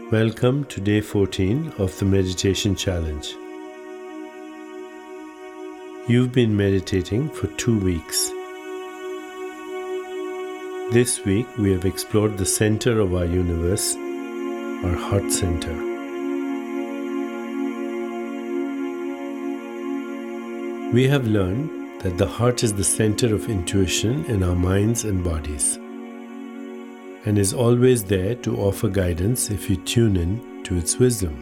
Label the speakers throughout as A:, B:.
A: Welcome to day 14 of the Meditation Challenge. You've been meditating for 2 weeks. This week we have explored the center of our universe, our heart center. We have learned that the heart is the center of intuition in our minds and bodies, and is always there to offer guidance if you tune in to its wisdom.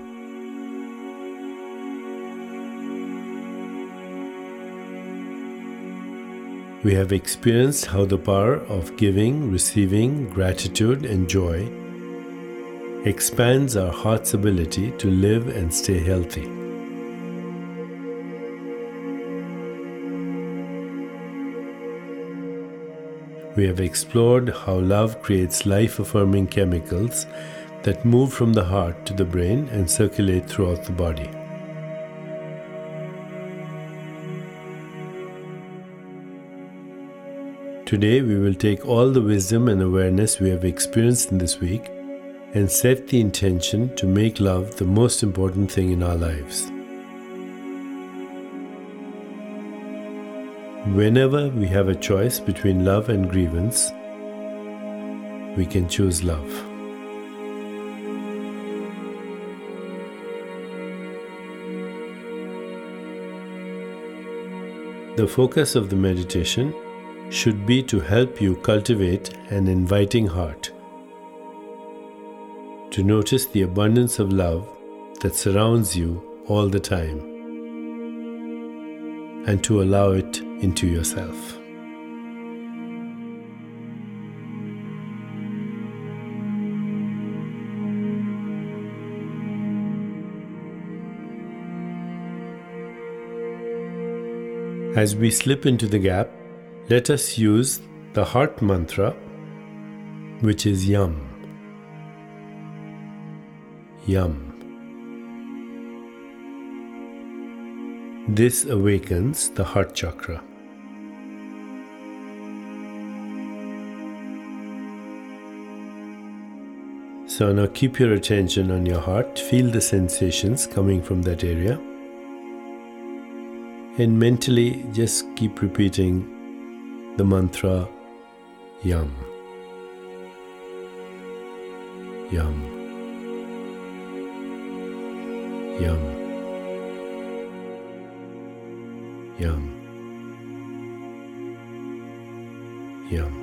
A: We have experienced how the power of giving, receiving, gratitude, and joy expands our heart's ability to live and stay healthy. We have explored how love creates life-affirming chemicals that move from the heart to the brain and circulate throughout the body. Today we will take all the wisdom and awareness we have experienced in this week and set the intention to make love the most important thing in our lives. Whenever we have a choice between love and grievance, we can choose love. The focus of the meditation should be to help you cultivate an inviting heart, to notice the abundance of love that surrounds you all the time, and to allow it into yourself. As we slip into the gap, let us use the heart mantra, which is Yum. Yum. This awakens the heart chakra. So now keep your attention on your heart, feel the sensations coming from that area, and mentally just keep repeating the mantra Yum. Yum. Yum. Yum. Yum.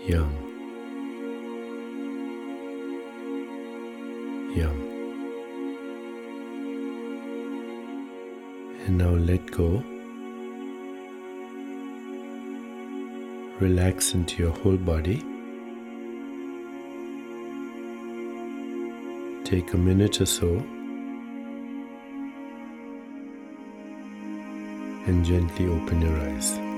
A: Yum. Yum. And now let go. Relax into your whole body. Take a minute or so and gently open your eyes.